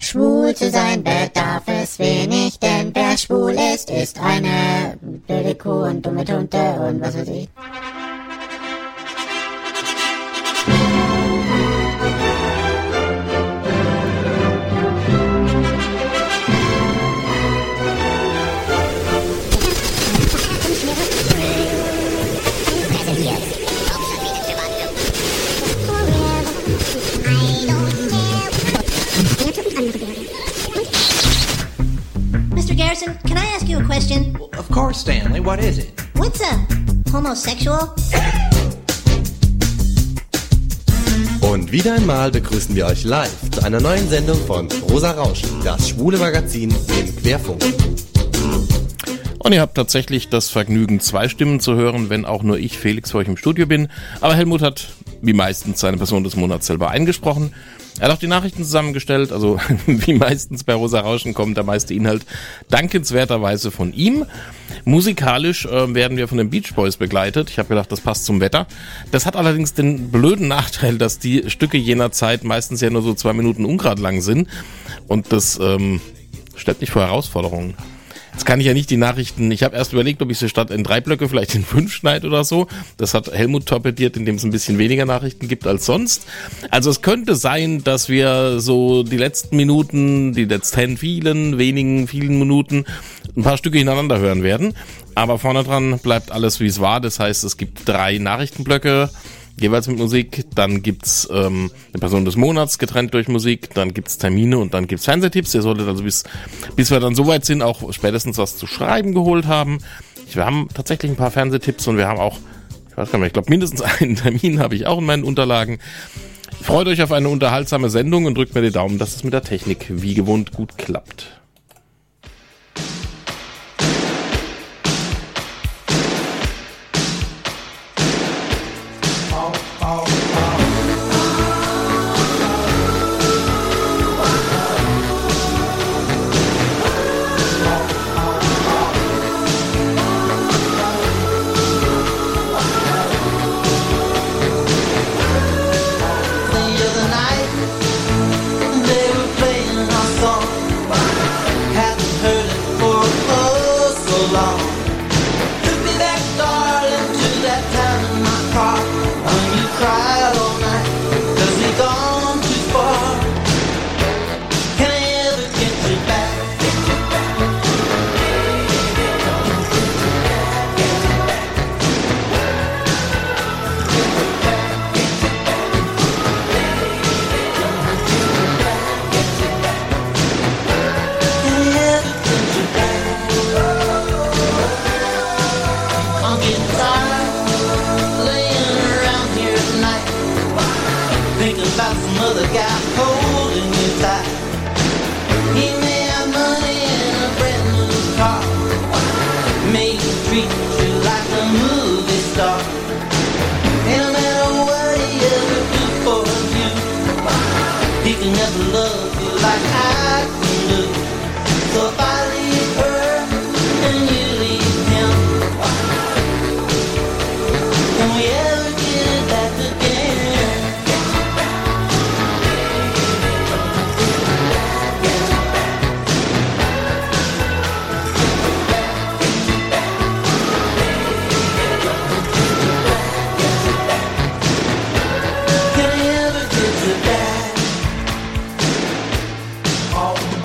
Schwul zu sein bedarf es wenig, denn wer schwul ist eine blöde Kuh und dumme Tunte und was weiß ich. Mr. Garrison, can I ask you a question? Of course, Stanley. What is it? What's a homosexual? Und wieder einmal begrüßen wir euch live zu einer neuen Sendung von Rosa Rauschen, das schwule Magazin im Querfunk. Und ihr habt tatsächlich das Vergnügen, 2 Stimmen zu hören, wenn auch nur ich, Felix, für euch im Studio bin. Aber Helmut hat, wie meistens, seine Person des Monats selber eingesprochen. Er hat auch die Nachrichten zusammengestellt, also wie meistens bei Rosa Rauschen kommt der meiste Inhalt dankenswerterweise von ihm. Musikalisch werden wir von den Beach Boys begleitet. Ich habe gedacht, das passt zum Wetter. Das hat allerdings den blöden Nachteil, dass die Stücke jener Zeit meistens ja nur so 2 Minuten ungrad lang sind. Und das stellt mich vor Herausforderungen. Jetzt kann ich ja nicht die Nachrichten, ich habe erst überlegt, ob ich sie statt in 3 Blöcke vielleicht in 5 schneide oder so. Das hat Helmut torpediert, indem es ein bisschen weniger Nachrichten gibt als sonst. Also es könnte sein, dass wir so die letzten Minuten, die letzten vielen Minuten ein paar Stücke hintereinander hören werden. Aber vorne dran bleibt alles, wie es war. Das heißt, es gibt 3 Nachrichtenblöcke, jeweils mit Musik, dann gibt's eine Person des Monats, getrennt durch Musik, dann gibt's Termine und dann gibt's Fernsehtipps. Ihr solltet also bis wir dann soweit sind, auch spätestens was zu schreiben geholt haben. Wir haben tatsächlich ein paar Fernsehtipps und wir haben auch, ich weiß gar nicht mehr, ich glaube mindestens einen Termin habe ich auch in meinen Unterlagen. Freut euch auf eine unterhaltsame Sendung und drückt mir die Daumen, dass es mit der Technik wie gewohnt gut klappt. Oh.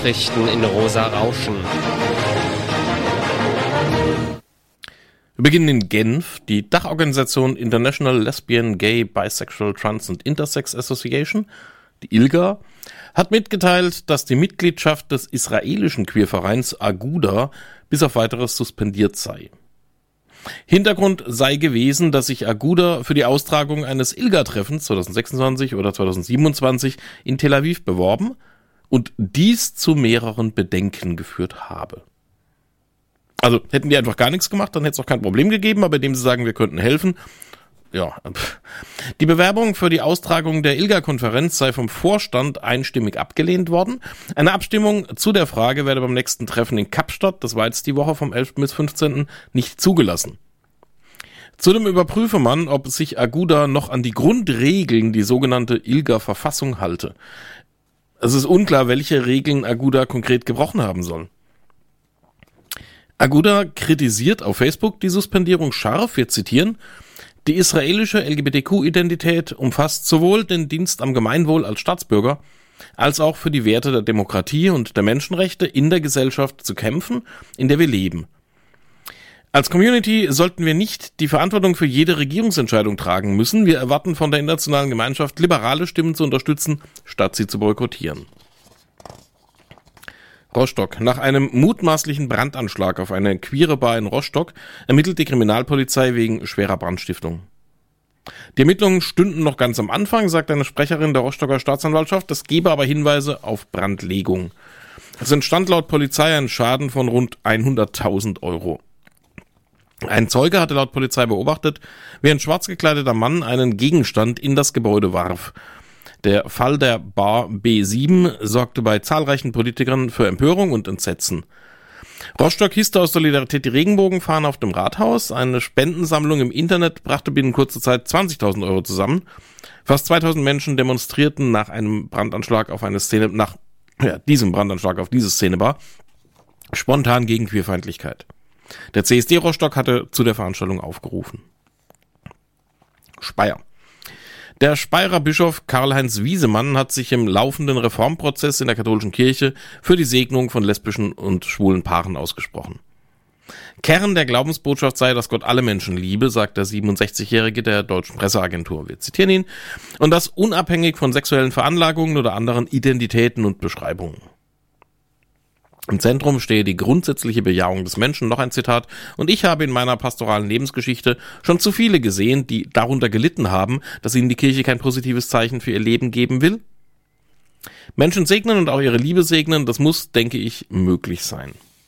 Nachrichten in Rosa Rauschen. Wir beginnen in Genf. Die Dachorganisation International Lesbian, Gay, Bisexual, Trans and Intersex Association, die ILGA, hat mitgeteilt, dass die Mitgliedschaft des israelischen Queervereins Aguda bis auf weiteres suspendiert sei. Hintergrund sei gewesen, dass sich Aguda für die Austragung eines ILGA-Treffens 2026 oder 2027 in Tel Aviv beworben und dies zu mehreren Bedenken geführt habe. Also hätten die einfach gar nichts gemacht, dann hätte es auch kein Problem gegeben, aber indem sie sagen, wir könnten helfen. Ja, die Bewerbung für die Austragung der ILGA-Konferenz sei vom Vorstand einstimmig abgelehnt worden. Eine Abstimmung zu der Frage werde beim nächsten Treffen in Kapstadt, das war jetzt die Woche vom 11. bis 15. nicht zugelassen. Zudem überprüfe man, ob sich Aguda noch an die Grundregeln, die sogenannte ILGA-Verfassung halte. Es ist unklar, welche Regeln Aguda konkret gebrochen haben soll. Aguda kritisiert auf Facebook die Suspendierung scharf, wir zitieren: Die israelische LGBTQ-Identität umfasst sowohl den Dienst am Gemeinwohl als Staatsbürger, als auch für die Werte der Demokratie und der Menschenrechte in der Gesellschaft zu kämpfen, in der wir leben. Als Community sollten wir nicht die Verantwortung für jede Regierungsentscheidung tragen müssen. Wir erwarten von der internationalen Gemeinschaft, liberale Stimmen zu unterstützen, statt sie zu boykottieren. Rostock. Nach einem mutmaßlichen Brandanschlag auf eine queere Bar in Rostock ermittelt die Kriminalpolizei wegen schwerer Brandstiftung. Die Ermittlungen stünden noch ganz am Anfang, sagt eine Sprecherin der Rostocker Staatsanwaltschaft, es gebe aber Hinweise auf Brandlegung. Es entstand laut Polizei ein Schaden von rund 100.000 Euro. Ein Zeuge hatte laut Polizei beobachtet, wie ein schwarz gekleideter Mann einen Gegenstand in das Gebäude warf. Der Fall der Bar B7 sorgte bei zahlreichen Politikern für Empörung und Entsetzen. Rostock hisste aus Solidarität die Regenbogenfahne auf dem Rathaus. Eine Spendensammlung im Internet brachte binnen kurzer Zeit 20.000 Euro zusammen. Fast 2.000 Menschen demonstrierten nach einem Brandanschlag auf diesem Brandanschlag auf diese Szenebar spontan gegen Queerfeindlichkeit. Der CSD Rostock hatte zu der Veranstaltung aufgerufen. Speyer. Der Speyerer Bischof Karl-Heinz Wiesemann hat sich im laufenden Reformprozess in der katholischen Kirche für die Segnung von lesbischen und schwulen Paaren ausgesprochen. Kern der Glaubensbotschaft sei, dass Gott alle Menschen liebe, sagt der 67-Jährige der Deutschen Presseagentur. Wir zitieren ihn. Und das unabhängig von sexuellen Veranlagungen oder anderen Identitäten und Beschreibungen. Im Zentrum stehe die grundsätzliche Bejahung des Menschen, noch ein Zitat, und ich habe in meiner pastoralen Lebensgeschichte schon zu viele gesehen, die darunter gelitten haben, dass ihnen die Kirche kein positives Zeichen für ihr Leben geben will. Menschen segnen und auch ihre Liebe segnen, das muss, denke ich, möglich sein.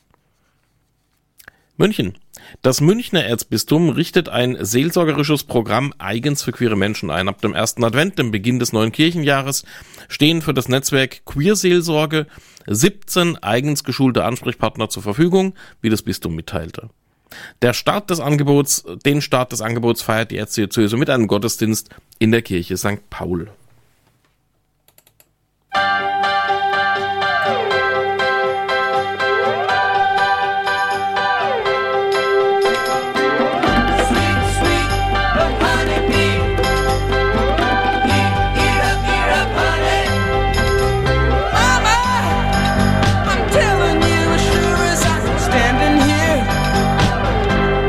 München. Das Münchner Erzbistum richtet ein seelsorgerisches Programm eigens für queere Menschen ein. Ab dem 1. Advent, dem Beginn des neuen Kirchenjahres, stehen für das Netzwerk Queerseelsorge 17 eigens geschulte Ansprechpartner zur Verfügung, wie das Bistum mitteilte. Den Start des Angebots feiert die Erzdiözese mit einem Gottesdienst in der Kirche St. Paul.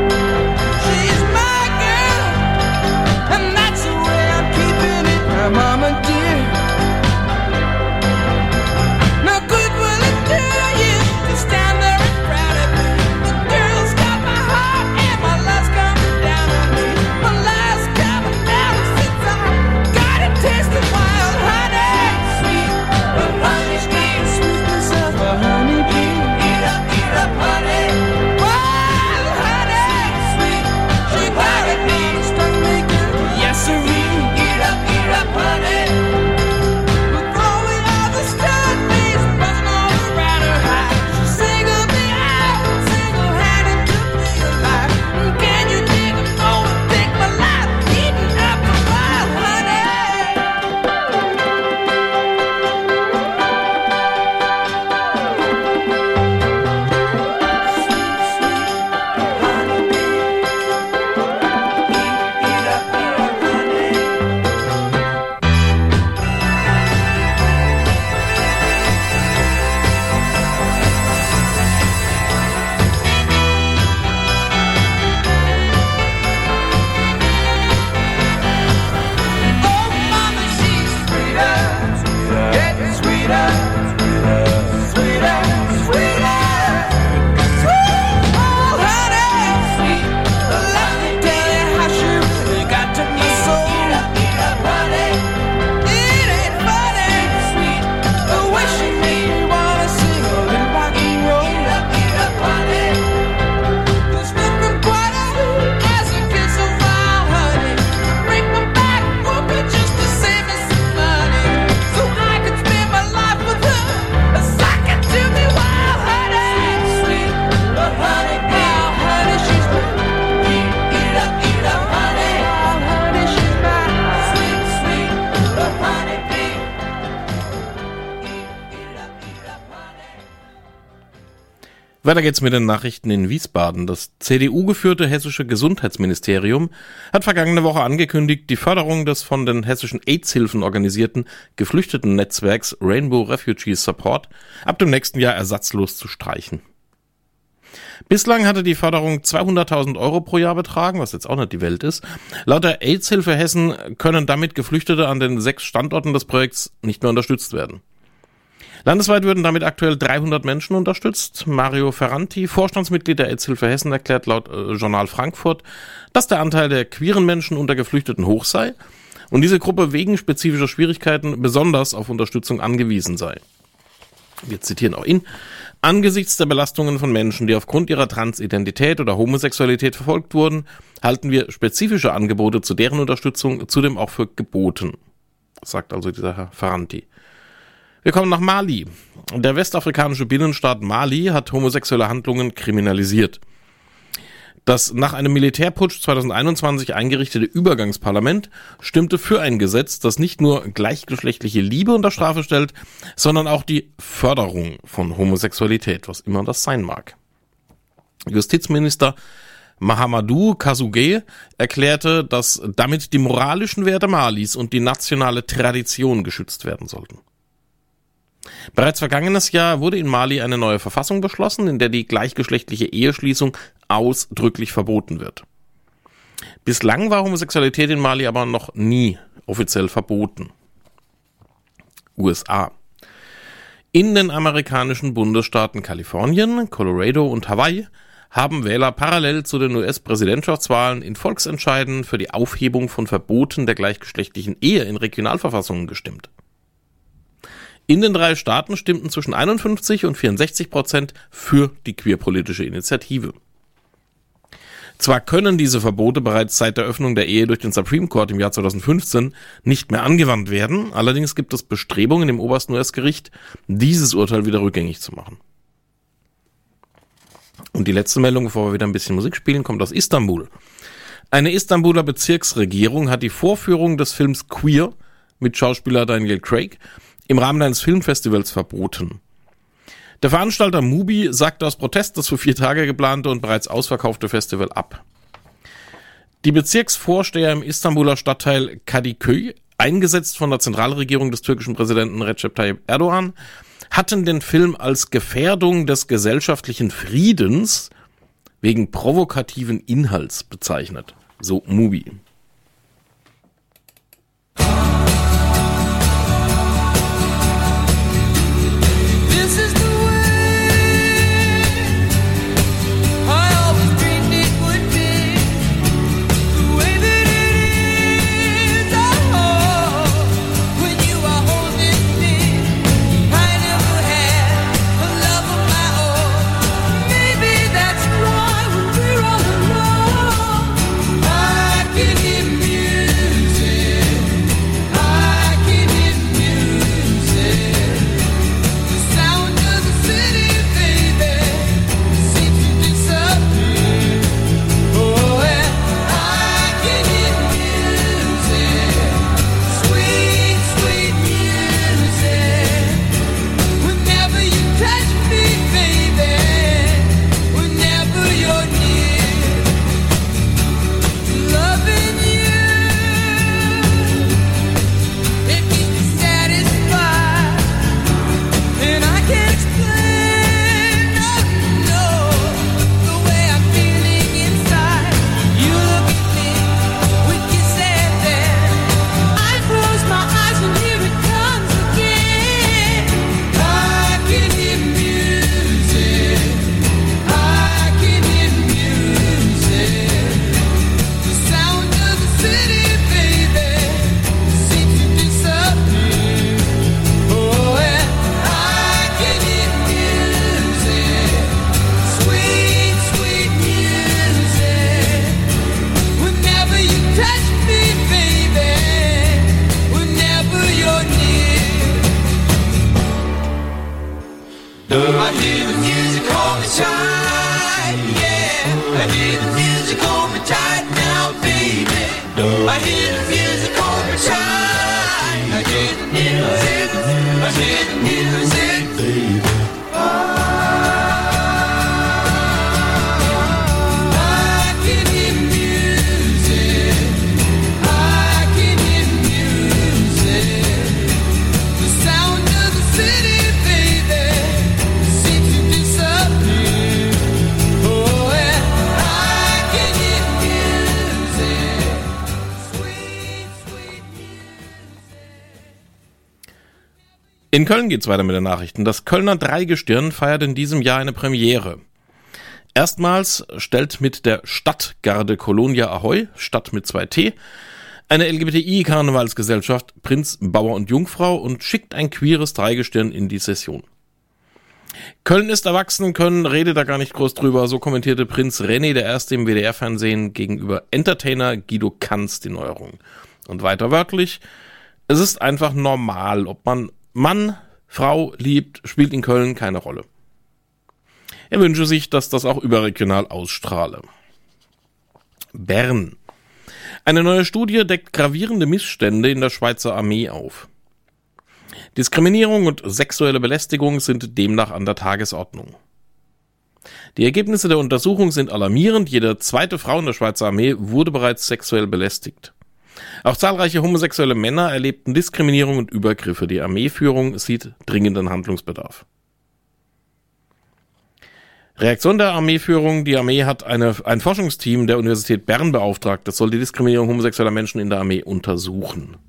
Mama. Weiter geht's mit den Nachrichten in Wiesbaden. Das CDU-geführte hessische Gesundheitsministerium hat vergangene Woche angekündigt, die Förderung des von den hessischen AIDS-Hilfen organisierten Geflüchteten-Netzwerks Rainbow Refugee Support ab dem nächsten Jahr ersatzlos zu streichen. Bislang hatte die Förderung 200.000 Euro pro Jahr betragen, was jetzt auch nicht die Welt ist. Laut der AIDS-Hilfe Hessen können damit Geflüchtete an den 6 Standorten des Projekts nicht mehr unterstützt werden. Landesweit würden damit aktuell 300 Menschen unterstützt. Mario Ferranti, Vorstandsmitglied der AIDS-Hilfe Hessen, erklärt laut Journal Frankfurt, dass der Anteil der queeren Menschen unter Geflüchteten hoch sei und diese Gruppe wegen spezifischer Schwierigkeiten besonders auf Unterstützung angewiesen sei. Wir zitieren auch ihn. Angesichts der Belastungen von Menschen, die aufgrund ihrer Transidentität oder Homosexualität verfolgt wurden, halten wir spezifische Angebote zu deren Unterstützung zudem auch für geboten, sagt also dieser Herr Ferranti. Wir kommen nach Mali. Der westafrikanische Binnenstaat Mali hat homosexuelle Handlungen kriminalisiert. Das nach einem Militärputsch 2021 eingerichtete Übergangsparlament stimmte für ein Gesetz, das nicht nur gleichgeschlechtliche Liebe unter Strafe stellt, sondern auch die Förderung von Homosexualität, was immer das sein mag. Justizminister Mahamadou Kazougué erklärte, dass damit die moralischen Werte Malis und die nationale Tradition geschützt werden sollten. Bereits vergangenes Jahr wurde in Mali eine neue Verfassung beschlossen, in der die gleichgeschlechtliche Eheschließung ausdrücklich verboten wird. Bislang war Homosexualität in Mali aber noch nie offiziell verboten. USA. In den amerikanischen Bundesstaaten Kalifornien, Colorado und Hawaii haben Wähler parallel zu den US-Präsidentschaftswahlen in Volksentscheiden für die Aufhebung von Verboten der gleichgeschlechtlichen Ehe in Regionalverfassungen gestimmt. In den 3 Staaten stimmten zwischen 51% und 64% für die queerpolitische Initiative. Zwar können diese Verbote bereits seit der Öffnung der Ehe durch den Supreme Court im Jahr 2015 nicht mehr angewandt werden, allerdings gibt es Bestrebungen im obersten US-Gericht, dieses Urteil wieder rückgängig zu machen. Und die letzte Meldung, bevor wir wieder ein bisschen Musik spielen, kommt aus Istanbul. Eine Istanbuler Bezirksregierung hat die Vorführung des Films Queer mit Schauspieler Daniel Craig im Rahmen eines Filmfestivals verboten. Der Veranstalter Mubi sagte aus Protest das für 4 Tage geplante und bereits ausverkaufte Festival ab. Die Bezirksvorsteher im Istanbuler Stadtteil Kadıköy, eingesetzt von der Zentralregierung des türkischen Präsidenten Recep Tayyip Erdogan, hatten den Film als Gefährdung des gesellschaftlichen Friedens wegen provokativen Inhalts bezeichnet, so Mubi. In Köln geht's weiter mit den Nachrichten. Das Kölner Dreigestirn feiert in diesem Jahr eine Premiere. Erstmals stellt mit der Stadtgarde Kolonia Ahoy, Stadt mit 2T, eine LGBTI-Karnevalsgesellschaft Prinz, Bauer und Jungfrau und schickt ein queeres Dreigestirn in die Session. Köln ist erwachsen, Köln redet da gar nicht groß drüber, so kommentierte Prinz René, der Erste im WDR-Fernsehen, gegenüber Entertainer Guido Kanz die Neuerung. Und weiter wörtlich, es ist einfach normal, ob man Mann, Frau liebt, spielt in Köln keine Rolle. Er wünsche sich, dass das auch überregional ausstrahle. Bern. Eine neue Studie deckt gravierende Missstände in der Schweizer Armee auf. Diskriminierung und sexuelle Belästigung sind demnach an der Tagesordnung. Die Ergebnisse der Untersuchung sind alarmierend. Jede zweite Frau in der Schweizer Armee wurde bereits sexuell belästigt. Auch zahlreiche homosexuelle Männer erlebten Diskriminierung und Übergriffe. Die Armeeführung sieht dringenden Handlungsbedarf. Reaktion der Armeeführung. Die Armee hat ein Forschungsteam der Universität Bern beauftragt. Das soll die Diskriminierung homosexueller Menschen in der Armee untersuchen.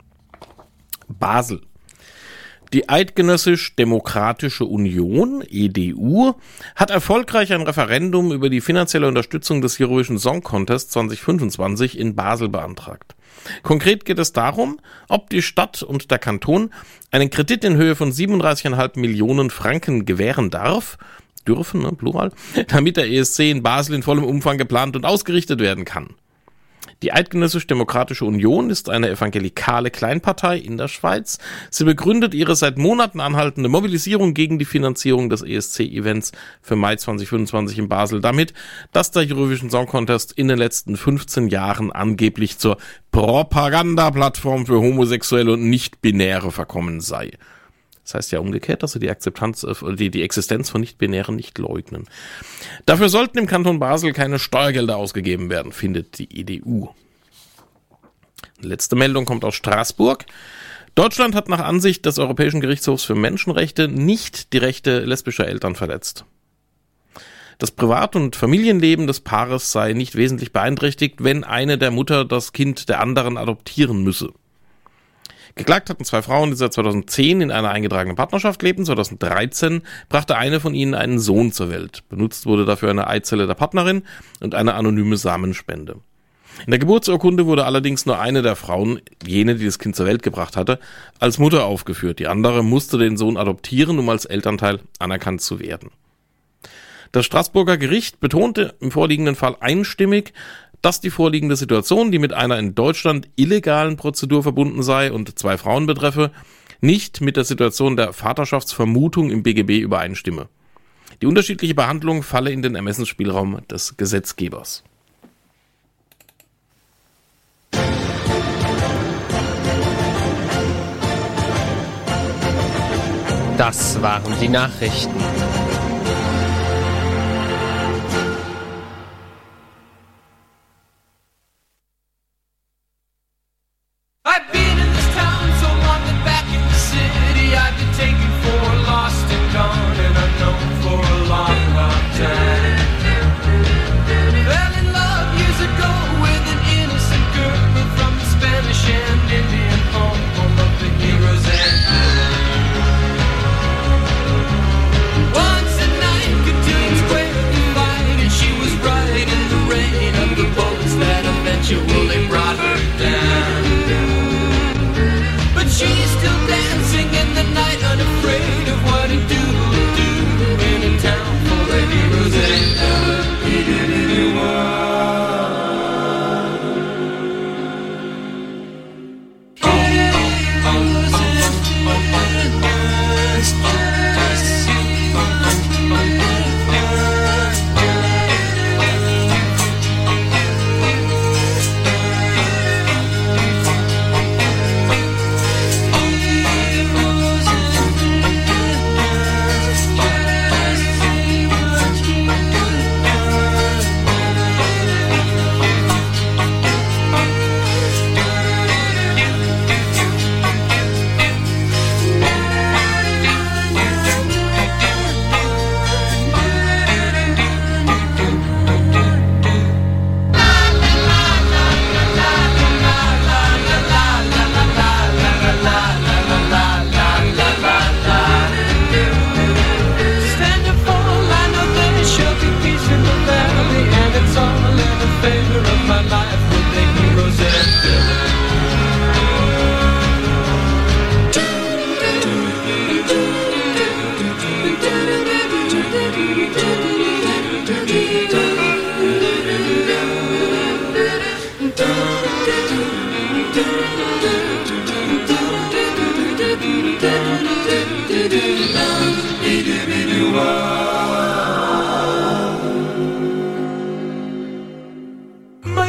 Basel. Die Eidgenössisch-Demokratische Union, EDU, hat erfolgreich ein Referendum über die finanzielle Unterstützung des Eurovision Song Contest 2025 in Basel beantragt. Konkret geht es darum, ob die Stadt und der Kanton einen Kredit in Höhe von 37,5 Millionen Franken gewähren dürfen, Plural, damit der ESC in Basel in vollem Umfang geplant und ausgerichtet werden kann. Die Eidgenössisch-Demokratische Union ist eine evangelikale Kleinpartei in der Schweiz. Sie begründet ihre seit Monaten anhaltende Mobilisierung gegen die Finanzierung des ESC-Events für Mai 2025 in Basel damit, dass der Eurovision Song Contest in den letzten 15 Jahren angeblich zur Propagandaplattform für Homosexuelle und Nicht-Binäre verkommen sei. Das heißt ja umgekehrt, dass sie die Existenz von Nicht-Binären nicht leugnen. Dafür sollten im Kanton Basel keine Steuergelder ausgegeben werden, findet die EDU. Letzte Meldung kommt aus Straßburg. Deutschland hat nach Ansicht des Europäischen Gerichtshofs für Menschenrechte nicht die Rechte lesbischer Eltern verletzt. Das Privat- und Familienleben des Paares sei nicht wesentlich beeinträchtigt, wenn eine der Mutter das Kind der anderen adoptieren müsse. Geklagt hatten 2 Frauen, die seit 2010 in einer eingetragenen Partnerschaft lebten. 2013 brachte eine von ihnen einen Sohn zur Welt. Benutzt wurde dafür eine Eizelle der Partnerin und eine anonyme Samenspende. In der Geburtsurkunde wurde allerdings nur eine der Frauen, jene, die das Kind zur Welt gebracht hatte, als Mutter aufgeführt. Die andere musste den Sohn adoptieren, um als Elternteil anerkannt zu werden. Das Straßburger Gericht betonte im vorliegenden Fall einstimmig, dass die vorliegende Situation, die mit einer in Deutschland illegalen Prozedur verbunden sei und 2 Frauen betreffe, nicht mit der Situation der Vaterschaftsvermutung im BGB übereinstimme. Die unterschiedliche Behandlung falle in den Ermessensspielraum des Gesetzgebers. Das waren die Nachrichten. I've been in this town so long that back in the city I've been taken for lost and gone and unknown for a long, long time. Fell in love years ago with an innocent girl from the Spanish and Indian home of the heroes and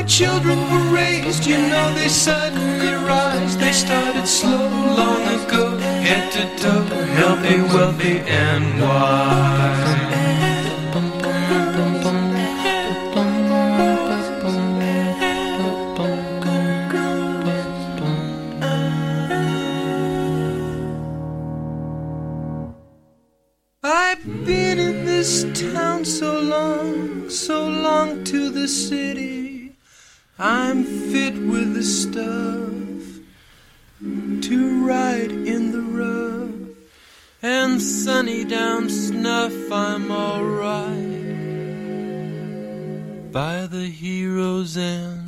children were raised, you know they suddenly rise. They started slow long ago, head to toe, healthy, wealthy, and wise. I've been in this town so long to the city. I'm fit with the stuff to ride in the rough, and sunny down snuff, I'm alright by the hero's end.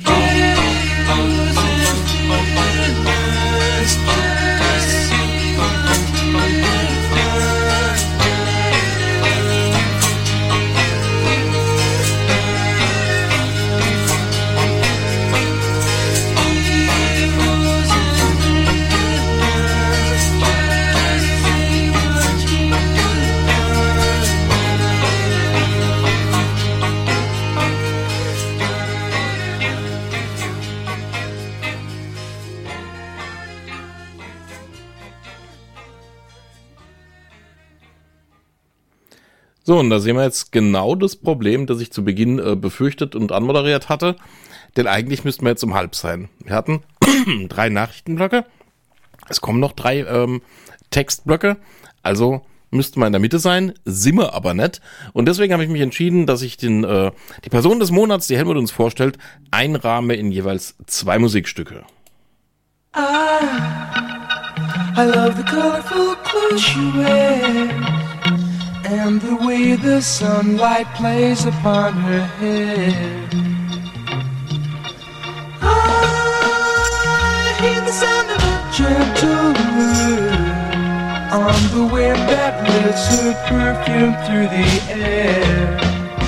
So, und da sehen wir jetzt genau das Problem, das ich zu Beginn befürchtet und anmoderiert hatte. Denn eigentlich müssten wir jetzt um halb sein. Wir hatten 3 Nachrichtenblöcke. Es kommen noch 3 Textblöcke. Also müssten wir in der Mitte sein, sind wir aber nicht. Und deswegen habe ich mich entschieden, dass ich die Person des Monats, die Helmut uns vorstellt, einrahme in jeweils 2 Musikstücke. I love the colorful clothes you wear, and the way the sunlight plays upon her hair. I hear the sound of a gentle wind on the wind that lifts her perfume through the air.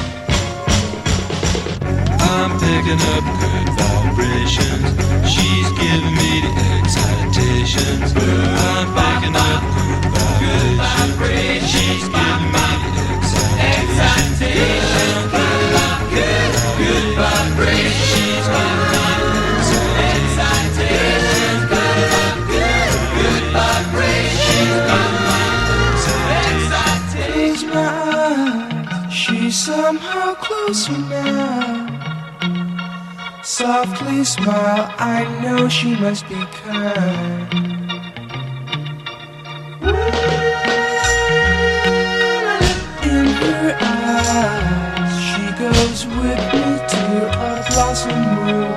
I'm picking up good vibrations, she's giving me the excitations. I'm picking up good vibrations, she's giving me the excitations. Good vibrations, she's giving me the excitations. Good vibrations, she's giving me the excitations. Close my eyes, she's somehow closer now. Softly smile, I know she must be kind. In her eyes, she goes with me to a blossom room.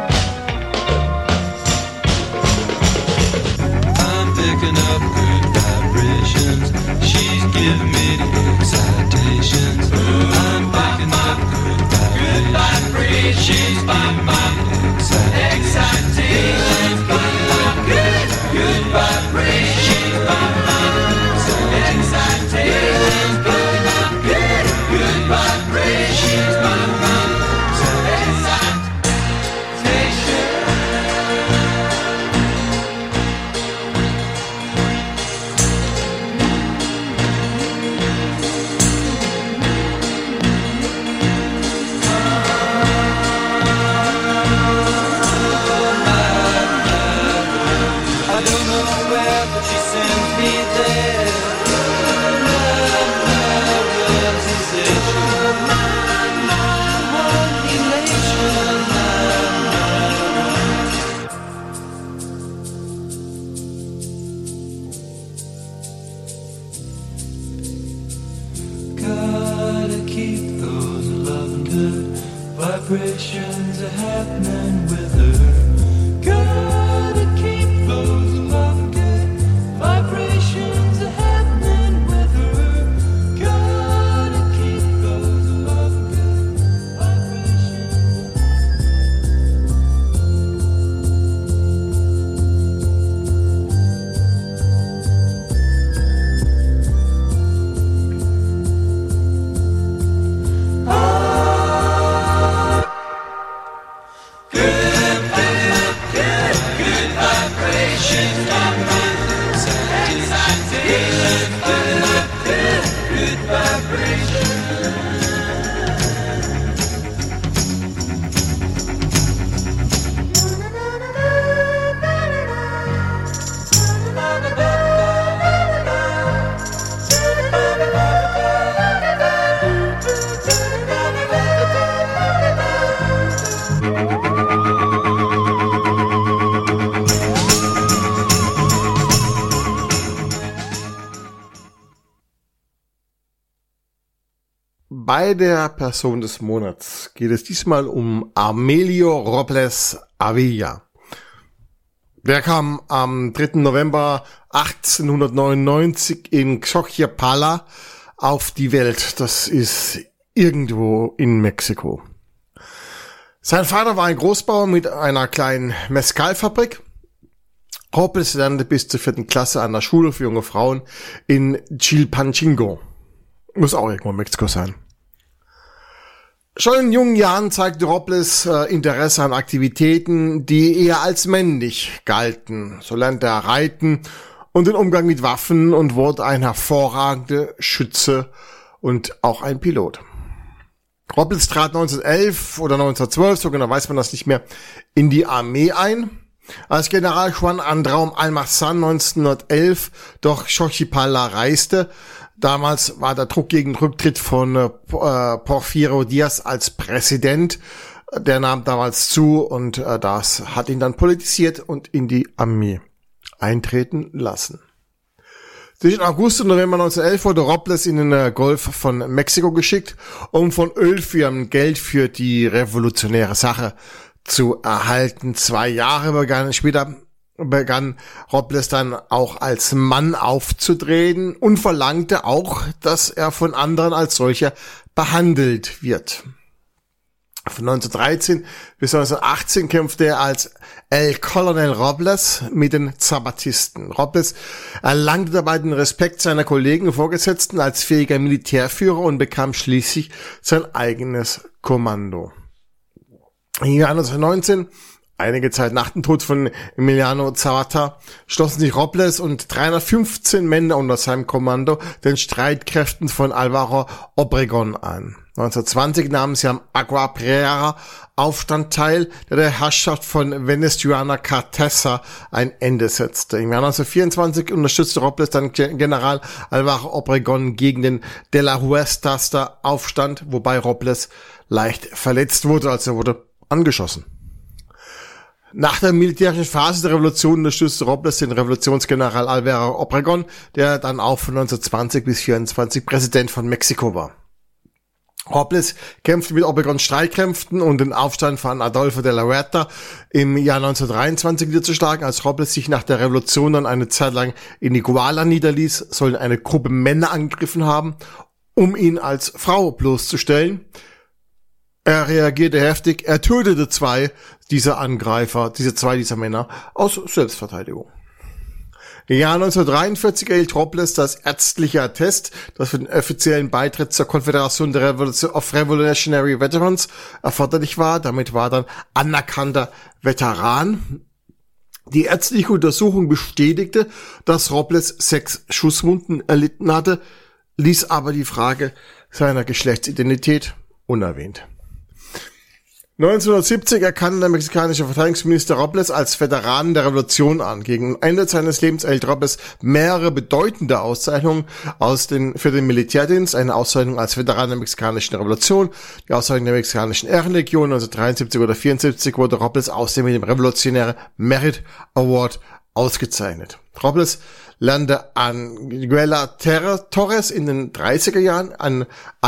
I'm picking up good vibrations, she's giving me the excitations. I'm picking up good vibrations, she's giving me excitations. Good vibrations, excitations. Good vibrations, vibrations are happening with her. Gotta keep those love good vibrations are happening with her. Gotta keep those love good vibrations. Good Bei der Person des Monats geht es diesmal um Amelio Robles Avila. Der kam am 3. November 1899 in Xochipala auf die Welt. Das ist irgendwo in Mexiko. Sein Vater war ein Großbauer mit einer kleinen Mezcalfabrik. Robles lernte bis zur 4. Klasse an der Schule für junge Frauen in Chilpancingo. Muss auch irgendwo in Mexiko sein. Schon in jungen Jahren zeigte Robles Interesse an Aktivitäten, die eher als männlich galten. So lernte er Reiten und den Umgang mit Waffen und wurde ein hervorragender Schütze und auch ein Pilot. Robles trat 1911 oder 1912, so genau weiß man das nicht mehr, in die Armee ein. Als General Juan Andraum Almazan 1911 durch Xochipala reiste, damals war der Druck gegen den Rücktritt von Porfirio Diaz als Präsident, der nahm damals zu und das hat ihn dann politisiert und in die Armee eintreten lassen. Zwischen August und November 1911 wurde Robles in den Golf von Mexiko geschickt, um von Ölfirmen Geld für die revolutionäre Sache zu erhalten. 2 Jahre später begann Robles dann auch als Mann aufzutreten und verlangte auch, dass er von anderen als solcher behandelt wird. Von 1913 bis 1918 kämpfte er als El Colonel Robles mit den Zapatisten. Robles erlangte dabei den Respekt seiner Kollegen und Vorgesetzten als fähiger Militärführer und bekam schließlich sein eigenes Kommando. Im Jahr 1919, einige Zeit nach dem Tod von Emiliano Zapata, schlossen sich Robles und 315 Männer unter seinem Kommando den Streitkräften von Álvaro Obregón an. 1920 nahmen sie am Agua Prieta Aufstand teil, der Herrschaft von Venezuela Cartesa ein Ende setzte. Im Jahr 1924 unterstützte Robles dann General Álvaro Obregón gegen den De la Huerta Aufstand, wobei Robles leicht verletzt wurde, als er wurde angeschossen. Nach der militärischen Phase der Revolution unterstützte Robles den Revolutionsgeneral Álvaro Obregón, der dann auch von 1920 bis 1924 Präsident von Mexiko war. Robles kämpfte mit Obregóns Streitkräften und den Aufstand von Adolfo de la Huerta im Jahr 1923 niederzuschlagen. Als Robles sich nach der Revolution dann eine Zeit lang in Iguala niederließ, sollen eine Gruppe Männer angegriffen haben, um ihn als Frau bloßzustellen. Er reagierte heftig, er tötete 2 dieser Männer aus Selbstverteidigung. Im Jahr 1943 erhielt Robles das ärztliche Attest, das für den offiziellen Beitritt zur Konföderation der Revolutionary Veterans erforderlich war. Damit war er dann anerkannter Veteran. Die ärztliche Untersuchung bestätigte, dass Robles 6 Schusswunden erlitten hatte, ließ aber die Frage seiner Geschlechtsidentität unerwähnt. 1970 erkannte der mexikanische Verteidigungsminister Robles als Veteran der Revolution an. Gegen Ende seines Lebens erhielt Robles mehrere bedeutende Auszeichnungen für den Militärdienst, eine Auszeichnung als Veteran der mexikanischen Revolution, die Auszeichnung der mexikanischen Ehrenlegion. 1973 oder 1974 wurde Robles außerdem mit dem Revolutionäre Merit Award ausgezeichnet. Robles lernte an Guela Torres in den 30er Jahren an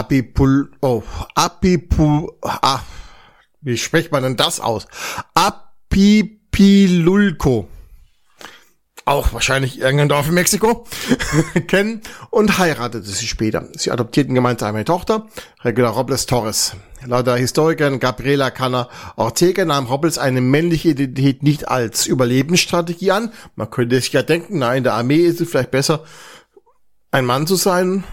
wie spricht man denn das aus? Apipilulco, auch wahrscheinlich irgendein Dorf in Mexiko, kennen und heiratete sie später. Sie adoptierten gemeinsam eine Tochter, Regula Robles Torres. Laut der Historikerin Gabriela Cana Ortega nahm Robles eine männliche Identität nicht als Überlebensstrategie an. Man könnte sich ja denken, na, in der Armee ist es vielleicht besser, ein Mann zu sein,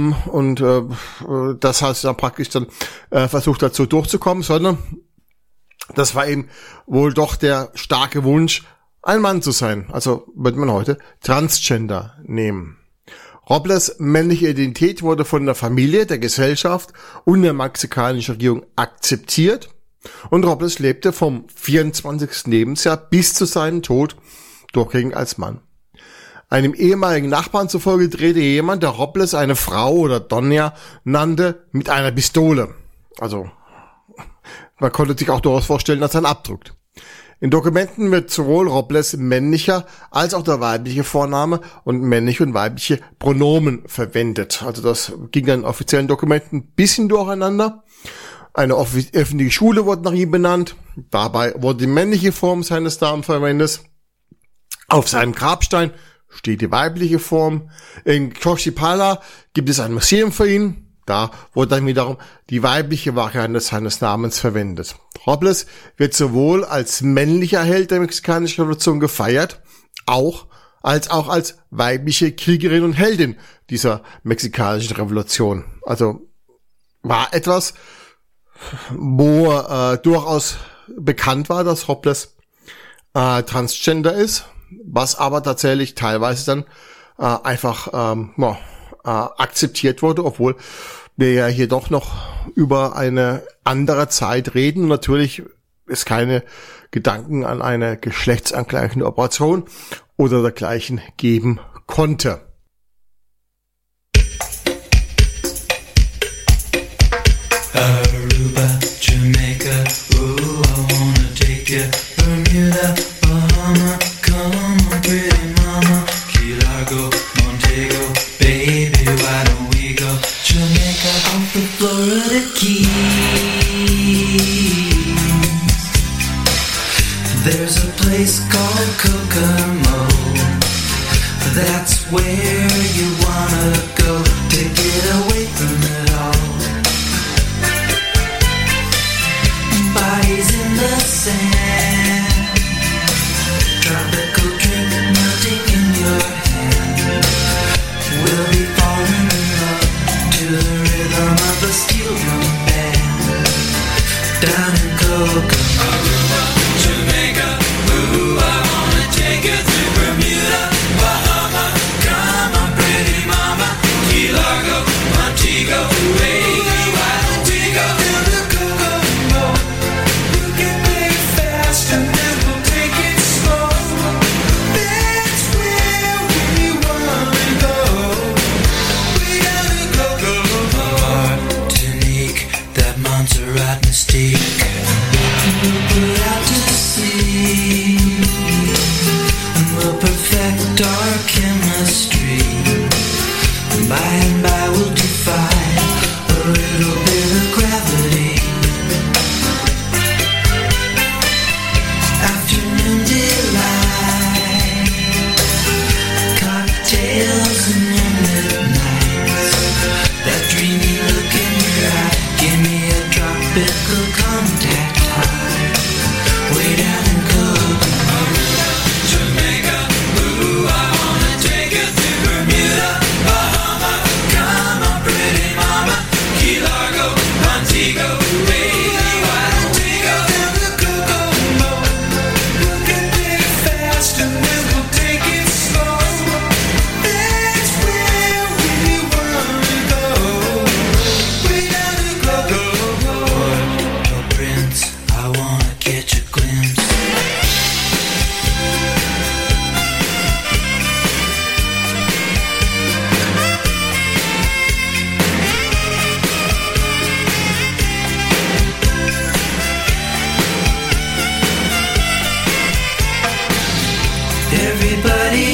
das heißt dann praktisch dann versucht dazu durchzukommen, sondern das war eben wohl doch der starke Wunsch, ein Mann zu sein. Also würde man heute Transgender nehmen. Robles männliche Identität wurde von der Familie, der Gesellschaft und der mexikanischen Regierung akzeptiert und Robles lebte vom 24. Lebensjahr bis zu seinem Tod durchgehend als Mann. Einem ehemaligen Nachbarn zufolge drehte jemand, der Robles eine Frau oder Doña nannte, mit einer Pistole. Also man konnte sich auch durchaus vorstellen, dass er ihn abdrückt. In Dokumenten wird sowohl Robles männlicher als auch der weibliche Vorname und männliche und weibliche Pronomen verwendet. Also das ging dann in offiziellen Dokumenten ein bisschen durcheinander. Eine öffentliche Schule wurde nach ihm benannt. Dabei wurde die männliche Form seines Namens verwendet. Auf seinem Grabstein steht die weibliche Form. In Xochipala gibt es ein Museum für ihn. Da wurde dann wiederum die weibliche Variante seines Namens verwendet. Robles wird sowohl als männlicher Held der Mexikanischen Revolution gefeiert, als auch als weibliche Kriegerin und Heldin dieser Mexikanischen Revolution. Also war etwas, wo durchaus bekannt war, dass Robles Transgender ist, was aber tatsächlich teilweise dann einfach akzeptiert wurde, obwohl wir ja hier doch noch über eine andere Zeit reden und natürlich es keine Gedanken an eine geschlechtsangleichende Operation oder dergleichen geben konnte. Aruba, Jamaica, ooh, I wanna take you. Bermuda, Bahama, come on, pretty mama. Key Largo, Montego, baby, why don't we go? Jamaica off the Florida Keys. There's a place called Kokomo. That's where you wanna go to get away from it all. Bodies in the sand, tropical drink melting in your hand. We'll be falling in love to the rhythm of a steel drum band. Down in Kokomo, Jamaica, ooh, I wanna take you to Bermuda, Bahama, come on, pretty mama, Key Largo, Montego, baby, why don't we go down to Kokomo? We'll get there fast and then we'll take it slow. That's where we wanna go. We gotta go, Martinique, that Montserrat mystique. We'll put out to sea and we'll perfect our chemistry. By and by we'll defy a little bit of gravity. Afternoon delight, cocktails and moonlit nights. That dreamy look in your eye, give me a tropical contact high. Way down in Kokomo, Jamaica, ooh, I wanna take you to Bermuda, Bahama, come on, pretty mama, Key Largo, Montego, baby, why don't we go down to Kokomo? We'll get there fast and then we'll take it slow. That's where we wanna go. We gotta go. Puerto Prince, I wanna catch a glimpse. Everybody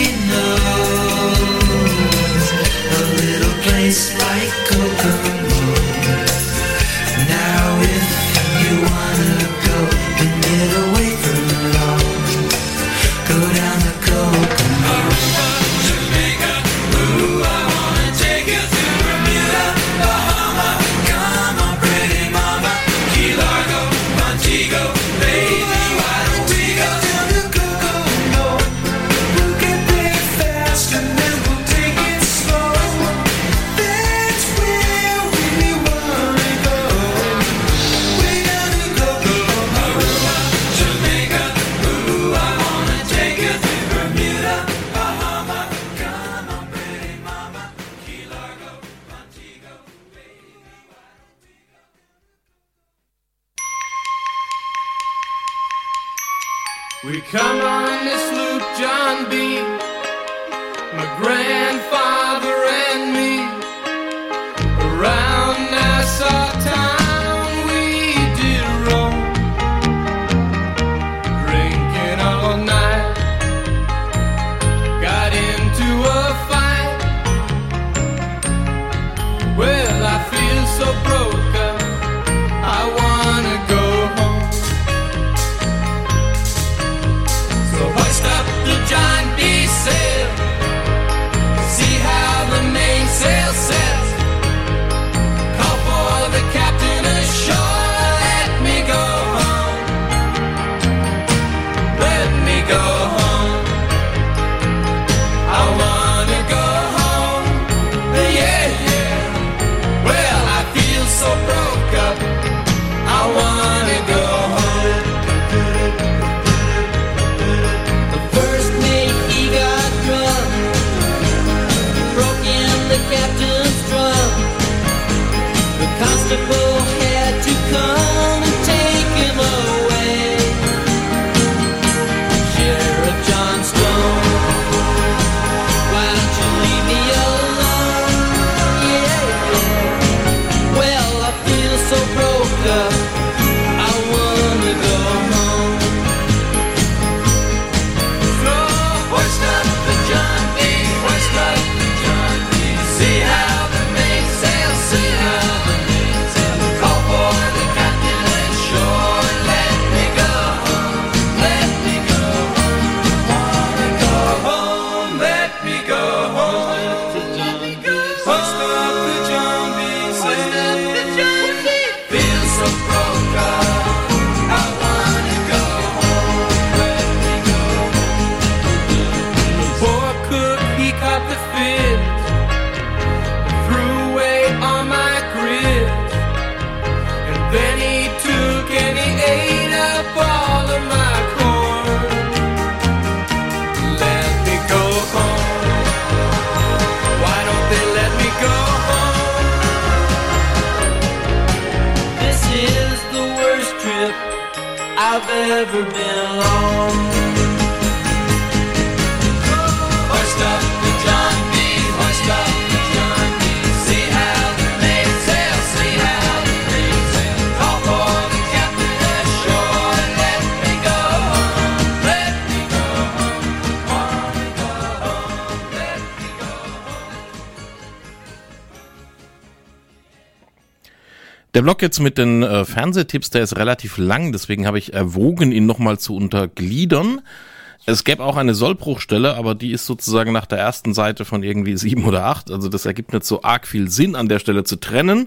knows a little place like Kokomo. Now if you wanna go and get away from it all, go down to Kokomo. Jamaica, ooh, I wanna take you to Bermuda, Bahama, come on, pretty mama, Key Largo, Montego, baby, why don't we go down to Kokomo? We'll get there fast and then we'll take it slow. That's where we wanna go. We gotta go. Aruba, Jamaica, ooh, I wanna take you to Bermuda, Bahama, come on, pretty mama, Key Largo, Montego, baby, why don't we go? We come on this loop, John B. My grandfather and me. Around Nassau town we did roam. Drink go home. I wanna go home. Yeah, yeah. Well, I feel so broke up. I wanna go home. The first mate, he got drunk, broke in the captain's trunk. The constable had to come and take him away. Sheriff John Stone, why don't you leave me alone? Yeah, yeah. Well, I feel so broke up. I wanna go home. So hoist up the John B, hoist up the John B. See how the mainsail, see how the mainsail. Call for the captain ashore. Let me go home, let me go home. Wanna go home, let me go home. Hoist up the John B, hoist up the John B. Feel so broke up. I wanna go home, let me go home. The poor cook, he caught the fish, threw away all my grits, and then he took and he ate up all of my corn. Let me go home. Why don't they let me go home? This is the worst trip I've ever been on. Hoist up the John B, hoist up the John B. See how the mainsail, see how the mainsail. Call for the captain ashore. Let me go home, let me go home. Wanna go home, let me go home. Der Blog jetzt mit den Fernsehtipps, der ist relativ lang, deswegen habe ich erwogen, ihn nochmal zu untergliedern. Es gäbe auch eine Sollbruchstelle, aber die ist sozusagen nach der ersten Seite von irgendwie 7 oder 8, also das ergibt nicht so arg viel Sinn, an der Stelle zu trennen.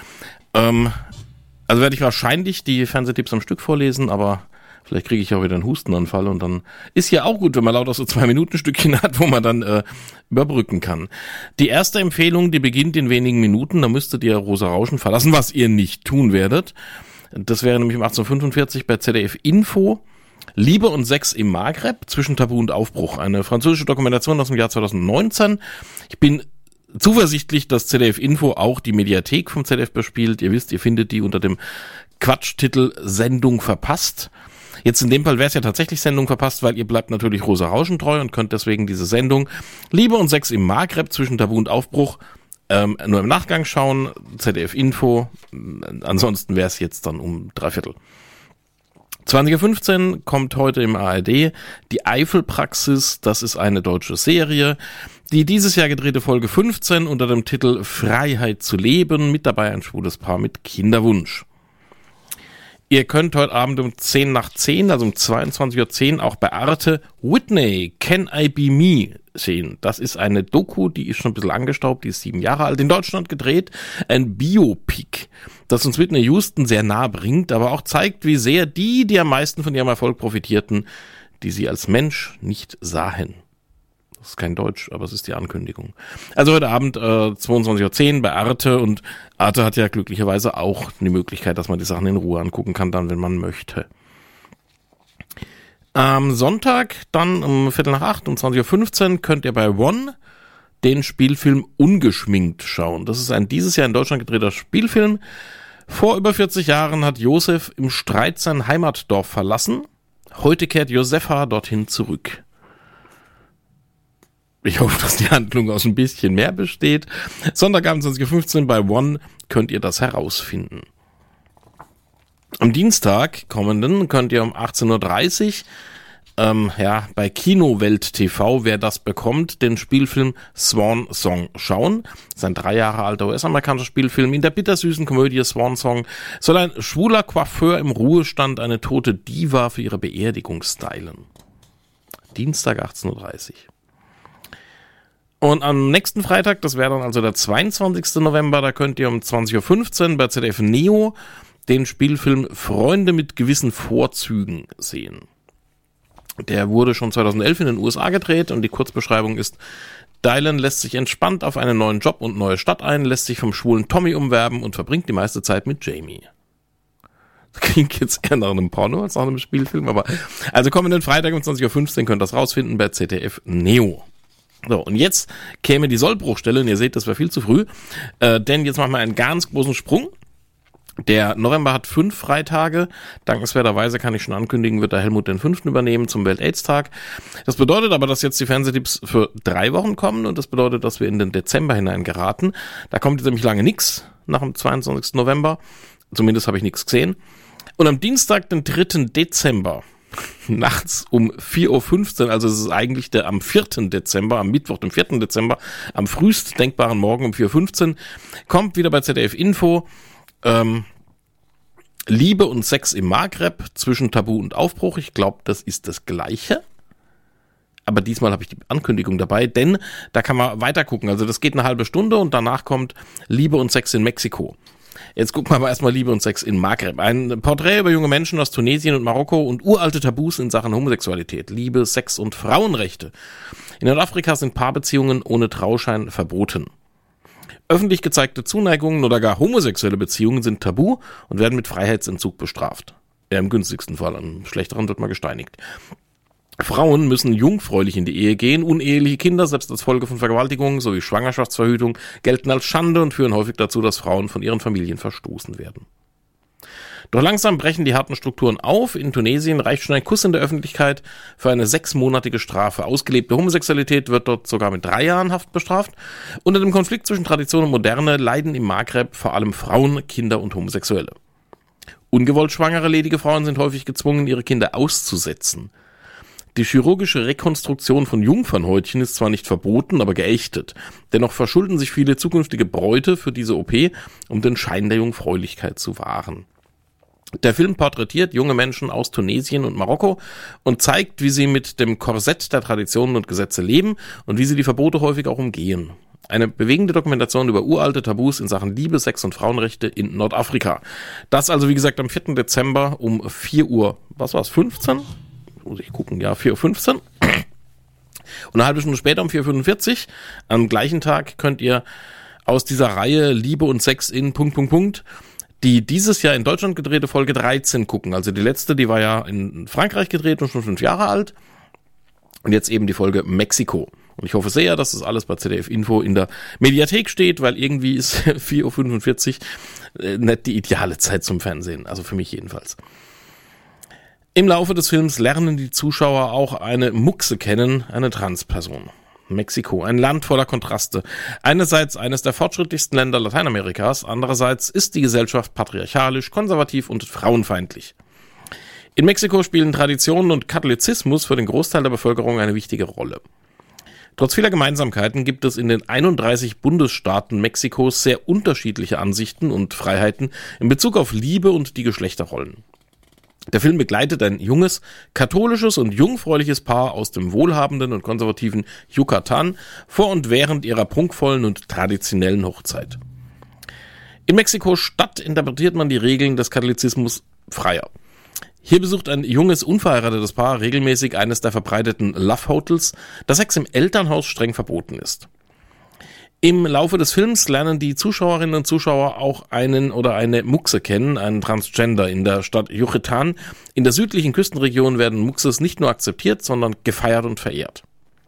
Also werde ich wahrscheinlich die Fernsehtipps am Stück vorlesen, aber vielleicht kriege ich auch wieder einen Hustenanfall und dann ist ja auch gut, wenn man lauter so 2-Minuten-Stückchen hat, wo man dann überbrücken kann. Die erste Empfehlung, die beginnt in wenigen Minuten, da müsstet ihr Rosa Rauschen verlassen, was ihr nicht tun werdet. Das wäre nämlich um 1845 bei ZDF Info. Liebe und Sex im Maghreb, zwischen Tabu und Aufbruch. Eine französische Dokumentation aus dem Jahr 2019. Ich bin zuversichtlich, dass ZDF Info auch die Mediathek vom ZDF bespielt. Ihr wisst, ihr findet die unter dem Quatschtitel Sendung verpasst. Jetzt in dem Fall wäre es ja tatsächlich Sendung verpasst, weil ihr bleibt natürlich Rosa Rauschen treu und könnt deswegen diese Sendung Liebe und Sex im Maghreb, zwischen Tabu und Aufbruch nur im Nachgang schauen. ZDF Info. Ansonsten wäre es jetzt dann um 3/4. 20.15 kommt heute im ARD die Eifelpraxis, das ist eine deutsche Serie, die dieses Jahr gedrehte Folge 15 unter dem Titel Freiheit zu leben, mit dabei ein schwules Paar mit Kinderwunsch. Ihr könnt heute Abend um 10 nach 10, also um 22.10 Uhr auch bei Arte Whitney, Can I Be Me sehen. Das ist eine Doku, die ist schon ein bisschen angestaubt, die ist 7 Jahre alt, in Deutschland gedreht, ein Biopic, das uns Whitney Houston sehr nahe bringt, aber auch zeigt, wie sehr die am meisten von ihrem Erfolg profitierten, die sie als Mensch nicht sahen. Das ist kein Deutsch, aber es ist die Ankündigung. Also heute Abend 22.10 Uhr bei Arte, und Arte hat ja glücklicherweise auch die Möglichkeit, dass man die Sachen in Ruhe angucken kann, dann, wenn man möchte. Am Sonntag dann um 7:45 um 20.15 Uhr könnt ihr bei One den Spielfilm Ungeschminkt schauen. Das ist ein dieses Jahr in Deutschland gedrehter Spielfilm. Vor über 40 Jahren hat Josef im Streit sein Heimatdorf verlassen. Heute kehrt Josefa dorthin zurück. Ich hoffe, dass die Handlung aus ein bisschen mehr besteht. Sonntagabend 20.15 Uhr bei One könnt ihr das herausfinden. Am Dienstag kommenden könnt ihr um 18.30 Uhr bei Kinowelt TV, wer das bekommt, den Spielfilm Swan Song schauen. Das ist ein 3 Jahre alter US-amerikanischer Spielfilm. In der bittersüßen Komödie Swan Song soll ein schwuler Coiffeur im Ruhestand eine tote Diva für ihre Beerdigung stylen. Dienstag 18.30 Uhr. Und am nächsten Freitag, das wäre dann also der 22. November, da könnt ihr um 20.15 Uhr bei ZDF Neo den Spielfilm Freunde mit gewissen Vorzügen sehen. Der wurde schon 2011 in den USA gedreht und die Kurzbeschreibung ist: Dylan lässt sich entspannt auf einen neuen Job und neue Stadt ein, lässt sich vom schwulen Tommy umwerben und verbringt die meiste Zeit mit Jamie. Das klingt jetzt eher nach einem Porno als nach einem Spielfilm, aber also kommenden Freitag um 20.15 Uhr könnt ihr das rausfinden bei ZDF Neo. So, und jetzt käme die Sollbruchstelle, und ihr seht, das war viel zu früh, denn jetzt machen wir einen ganz großen Sprung. Der November hat 5 Freitage. Dankenswerterweise kann ich schon ankündigen, wird der Helmut den 5. übernehmen zum Welt-AIDS-Tag. Das bedeutet aber, dass jetzt die Fernsehtipps für 3 Wochen kommen, und das bedeutet, dass wir in den Dezember hinein geraten. Da kommt jetzt nämlich lange nichts nach dem 22. November. Zumindest habe ich nichts gesehen. Und am Dienstag, den 3. Dezember, nachts um 4.15 Uhr, also es ist eigentlich am 4. Dezember, am Mittwoch, dem 4. Dezember, am frühest denkbaren Morgen um 4.15 Uhr, kommt wieder bei ZDF Info Liebe und Sex im Maghreb zwischen Tabu und Aufbruch. Ich glaube, das ist das Gleiche. Aber diesmal habe ich die Ankündigung dabei, denn da kann man weiter gucken. Also das geht eine halbe Stunde und danach kommt Liebe und Sex in Mexiko. Jetzt gucken wir aber erstmal Liebe und Sex in Maghreb. Ein Porträt über junge Menschen aus Tunesien und Marokko und uralte Tabus in Sachen Homosexualität, Liebe, Sex und Frauenrechte. In Nordafrika sind Paarbeziehungen ohne Trauschein verboten. Öffentlich gezeigte Zuneigungen oder gar homosexuelle Beziehungen sind tabu und werden mit Freiheitsentzug bestraft. Ja, im günstigsten Fall, am schlechteren wird man gesteinigt. Frauen müssen jungfräulich in die Ehe gehen, uneheliche Kinder, selbst als Folge von Vergewaltigungen sowie Schwangerschaftsverhütung, gelten als Schande und führen häufig dazu, dass Frauen von ihren Familien verstoßen werden. Doch langsam brechen die harten Strukturen auf. In Tunesien reicht schon ein Kuss in der Öffentlichkeit für eine 6-monatige Strafe. Ausgelebte Homosexualität wird dort sogar mit 3 Jahren Haft bestraft. Unter dem Konflikt zwischen Tradition und Moderne leiden im Maghreb vor allem Frauen, Kinder und Homosexuelle. Ungewollt schwangere ledige Frauen sind häufig gezwungen, ihre Kinder auszusetzen. Die chirurgische Rekonstruktion von Jungfernhäutchen ist zwar nicht verboten, aber geächtet. Dennoch verschulden sich viele zukünftige Bräute für diese OP, um den Schein der Jungfräulichkeit zu wahren. Der Film porträtiert junge Menschen aus Tunesien und Marokko und zeigt, wie sie mit dem Korsett der Traditionen und Gesetze leben und wie sie die Verbote häufig auch umgehen. Eine bewegende Dokumentation über uralte Tabus in Sachen Liebe, Sex und Frauenrechte in Nordafrika. Das also, wie gesagt, am 4. Dezember um 4 Uhr, was war's, 15? Muss ich gucken, ja, 4.15 Uhr. Und eine halbe Stunde später um 4.45 Uhr, am gleichen Tag, könnt ihr aus dieser Reihe Liebe und Sex in ... die dieses Jahr in Deutschland gedrehte Folge 13 gucken. Also die letzte, die war ja in Frankreich gedreht und schon 5 Jahre alt. Und jetzt eben die Folge Mexiko. Und ich hoffe sehr, dass das alles bei ZDF Info in der Mediathek steht, weil irgendwie ist 4.45 Uhr nicht die ideale Zeit zum Fernsehen. Also für mich jedenfalls. Im Laufe des Films lernen die Zuschauer auch eine Muxe kennen, eine Transperson. Mexiko, ein Land voller Kontraste. Einerseits eines der fortschrittlichsten Länder Lateinamerikas, andererseits ist die Gesellschaft patriarchalisch, konservativ und frauenfeindlich. In Mexiko spielen Traditionen und Katholizismus für den Großteil der Bevölkerung eine wichtige Rolle. Trotz vieler Gemeinsamkeiten gibt es in den 31 Bundesstaaten Mexikos sehr unterschiedliche Ansichten und Freiheiten in Bezug auf Liebe und die Geschlechterrollen. Der Film begleitet ein junges, katholisches und jungfräuliches Paar aus dem wohlhabenden und konservativen Yucatan vor und während ihrer prunkvollen und traditionellen Hochzeit. In Mexiko-Stadt interpretiert man die Regeln des Katholizismus freier. Hier besucht ein junges, unverheiratetes Paar regelmäßig eines der verbreiteten Love Hotels, da Sex im Elternhaus streng verboten ist. Im Laufe des Films lernen die Zuschauerinnen und Zuschauer auch einen oder eine Muxe kennen, einen Transgender in der Stadt Yucatán. In der südlichen Küstenregion werden Muxes nicht nur akzeptiert, sondern gefeiert und verehrt.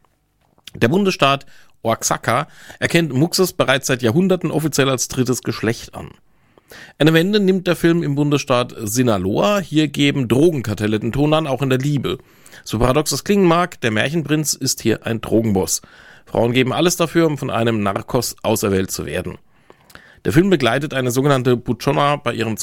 Der Bundesstaat Oaxaca erkennt Muxes bereits seit Jahrhunderten offiziell als drittes Geschlecht an. Eine Wende nimmt der Film im Bundesstaat Sinaloa. Hier geben Drogenkartelle den Ton an, auch in der Liebe. So paradox das klingen mag, der Märchenprinz ist hier ein Drogenboss. Frauen geben alles dafür, um von einem Narcos auserwählt zu werden. Der Film begleitet eine sogenannte Buchona bei ihrer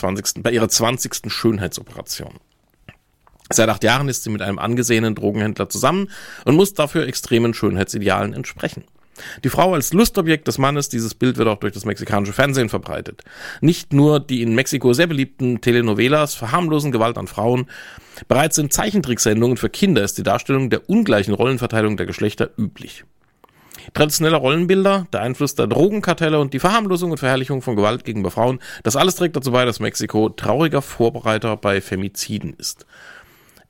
20. Schönheitsoperation. Seit 8 Jahren ist sie mit einem angesehenen Drogenhändler zusammen und muss dafür extremen Schönheitsidealen entsprechen. Die Frau als Lustobjekt des Mannes, dieses Bild wird auch durch das mexikanische Fernsehen verbreitet. Nicht nur die in Mexiko sehr beliebten Telenovelas verharmlosen Gewalt an Frauen, bereits in Zeichentricksendungen für Kinder ist die Darstellung der ungleichen Rollenverteilung der Geschlechter üblich. Traditionelle Rollenbilder, der Einfluss der Drogenkartelle und die Verharmlosung und Verherrlichung von Gewalt gegenüber Frauen, das alles trägt dazu bei, dass Mexiko trauriger Vorbereiter bei Femiziden ist.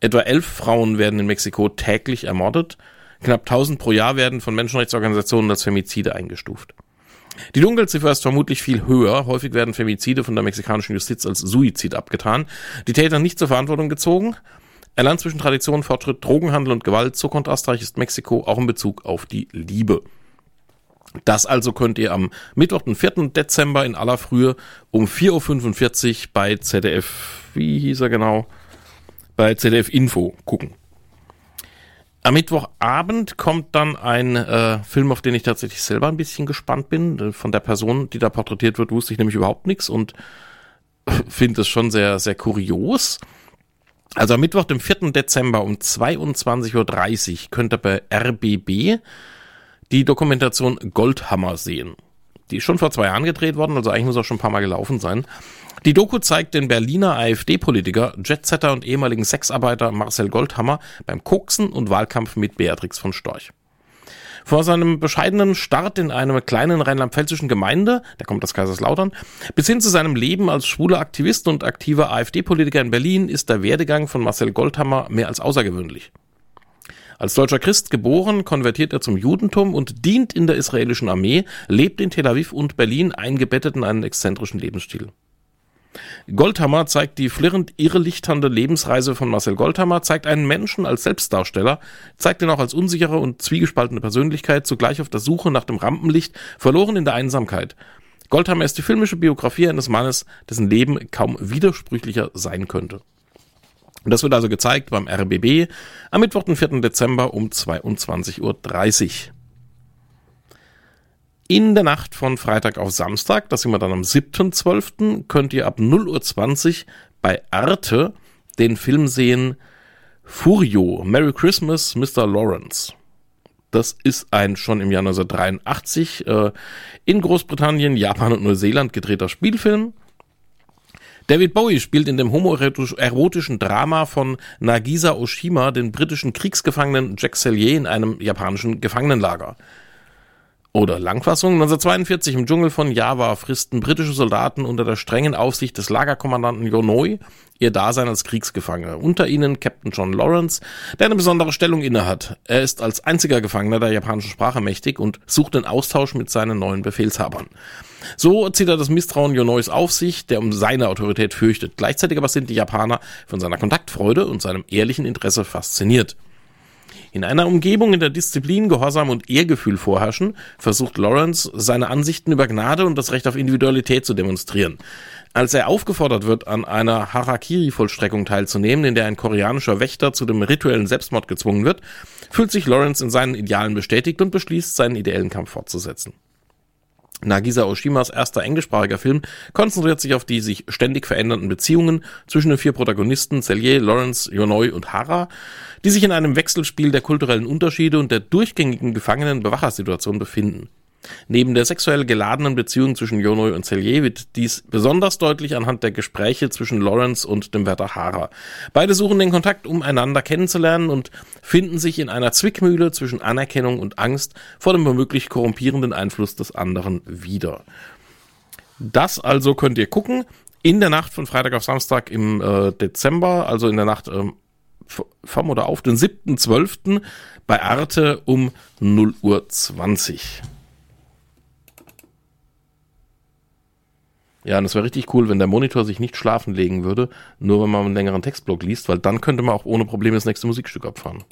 Etwa 11 Frauen werden in Mexiko täglich ermordet. Knapp 1000 pro Jahr werden von Menschenrechtsorganisationen als Femizide eingestuft. Die Dunkelziffer ist vermutlich viel höher. Häufig werden Femizide von der mexikanischen Justiz als Suizid abgetan. Die Täter nicht zur Verantwortung gezogen. Ein Land zwischen Tradition, Fortschritt, Drogenhandel und Gewalt. So kontrastreich ist Mexiko auch in Bezug auf die Liebe. Das also könnt ihr am Mittwoch, den 4. Dezember in aller Frühe um 4.45 Uhr bei ZDF, wie hieß er genau? Bei ZDF Info gucken. Am Mittwochabend kommt dann ein Film, auf den ich tatsächlich selber ein bisschen gespannt bin. Von der Person, die da porträtiert wird, wusste ich nämlich überhaupt nichts und finde es schon sehr, sehr kurios. Also am Mittwoch, dem 4. Dezember um 22.30 Uhr könnt ihr bei RBB die Dokumentation Goldhammer sehen. Die ist schon vor 2 Jahren gedreht worden, also eigentlich muss auch schon ein paar Mal gelaufen sein. Die Doku zeigt den Berliner AfD-Politiker, Jetsetter und ehemaligen Sexarbeiter Marcel Goldhammer beim Koksen und Wahlkampf mit Beatrix von Storch. Vor seinem bescheidenen Start in einer kleinen rheinland-pfälzischen Gemeinde, der kommt aus Kaiserslautern, bis hin zu seinem Leben als schwuler Aktivist und aktiver AfD-Politiker in Berlin ist der Werdegang von Marcel Goldhammer mehr als außergewöhnlich. Als deutscher Christ geboren, konvertiert er zum Judentum und dient in der israelischen Armee, lebt in Tel Aviv und Berlin eingebettet in einen exzentrischen Lebensstil. Goldhammer zeigt die flirrend irrelichternde Lebensreise von Marcel Goldhammer, zeigt einen Menschen als Selbstdarsteller, zeigt ihn auch als unsichere und zwiegespaltene Persönlichkeit, zugleich auf der Suche nach dem Rampenlicht, verloren in der Einsamkeit. Goldhammer ist die filmische Biografie eines Mannes, dessen Leben kaum widersprüchlicher sein könnte. Und das wird also gezeigt beim RBB am Mittwoch, den 4. Dezember um 22.30 Uhr. In der Nacht von Freitag auf Samstag, das sind wir dann am 7.12., könnt ihr ab 0.20 Uhr bei Arte den Film sehen Furio, Merry Christmas, Mr. Lawrence. Das ist ein schon im Jahr 1983 in Großbritannien, Japan und Neuseeland gedrehter Spielfilm. David Bowie spielt in dem homoerotischen Drama von Nagisa Oshima den britischen Kriegsgefangenen Jack Cellier in einem japanischen Gefangenenlager. Oder Langfassung, 1942 im Dschungel von Java fristen britische Soldaten unter der strengen Aufsicht des Lagerkommandanten Yonoi ihr Dasein als Kriegsgefangene. Unter ihnen Captain John Lawrence, der eine besondere Stellung innehat. Er ist als einziger Gefangener der japanischen Sprache mächtig und sucht den Austausch mit seinen neuen Befehlshabern. So zieht er das Misstrauen Yonois auf sich, der um seine Autorität fürchtet. Gleichzeitig aber sind die Japaner von seiner Kontaktfreude und seinem ehrlichen Interesse fasziniert. In einer Umgebung, in der Disziplin, Gehorsam und Ehrgefühl vorherrschen, versucht Lawrence, seine Ansichten über Gnade und das Recht auf Individualität zu demonstrieren. Als er aufgefordert wird, an einer Harakiri-Vollstreckung teilzunehmen, in der ein koreanischer Wächter zu dem rituellen Selbstmord gezwungen wird, fühlt sich Lawrence in seinen Idealen bestätigt und beschließt, seinen ideellen Kampf fortzusetzen. Nagisa Oshimas erster englischsprachiger Film konzentriert sich auf die sich ständig verändernden Beziehungen zwischen den 4 Protagonisten Cellier, Lawrence, Yonoi und Hara, die sich in einem Wechselspiel der kulturellen Unterschiede und der durchgängigen Gefangenen-Bewachersituation befinden. Neben der sexuell geladenen Beziehung zwischen Yonoi und Cellier wird dies besonders deutlich anhand der Gespräche zwischen Lawrence und dem Wärter Hara. Beide suchen den Kontakt, um einander kennenzulernen und finden sich in einer Zwickmühle zwischen Anerkennung und Angst vor dem womöglich korrumpierenden Einfluss des anderen wieder. Das also könnt ihr gucken in der Nacht von Freitag auf Samstag im Dezember, also in der Nacht vom oder auf den 7.12. bei Arte um 0.20 Uhr. Ja, und es wäre richtig cool, wenn der Monitor sich nicht schlafen legen würde, nur wenn man einen längeren Textblock liest, weil dann könnte man auch ohne Probleme das nächste Musikstück abfahren.